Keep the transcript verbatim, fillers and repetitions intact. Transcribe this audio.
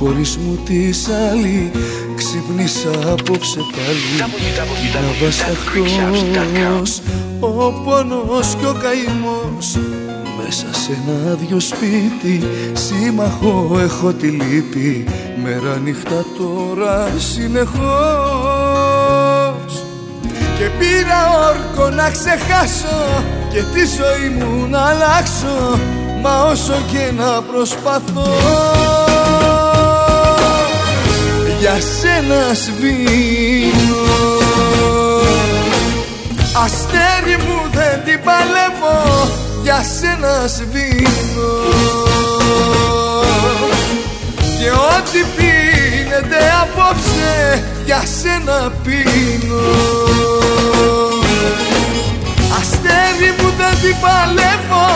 χωρίς μου της άλλη. Ξύπνησα απόψε πάλι να βασταχτός, ο πόνος κι ο καημός. Μέσα σε ένα άδειο σπίτι σύμμαχο έχω τη λύπη. Μέρα νύχτα τώρα συνεχώς. Και πήρα όρκο να ξεχάσω και τη ζωή μου να αλλάξω, μα όσο και να προσπαθώ για σένα σβήνω. Αστέρι μου δεν την παλεύω, για σένα σβήνω. Και ό,τι πίνεται απόψε για σένα πίνω. Αστέρι μου δεν την παλεύω,